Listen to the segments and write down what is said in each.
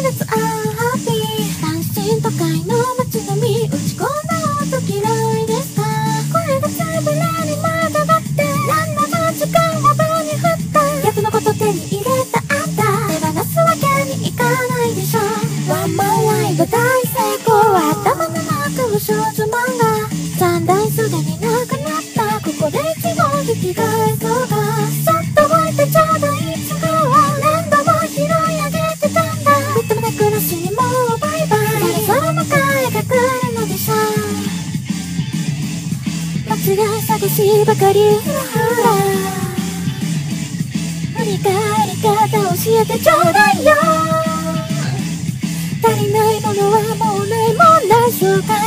Let's all happy 単身都会の街並み打ち込んだ音嫌いですか声がつぶらにまだだって何なの時間ほどに振って逆のこと手に入れたあんた手放すわけにいかないでしょ One more life 大成功は頭の中の少女漫画3台すでになくなったここで一号引き換えそうだそっと置いてちょうどいつかは何度も拾い上げてたんだみっともなくなしにもうバイバイそろそろ迎えが来るのでしょ間違い探しばかりふらふら振り返り方教えてちょうだいよ足りないものはもうないもんない紹介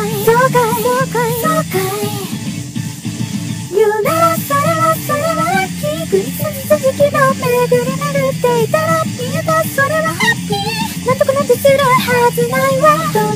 言うならそれはラッキー繰り続きの巡り巡っていたら見えたそれはハッピーなんとかなんてするはずないわ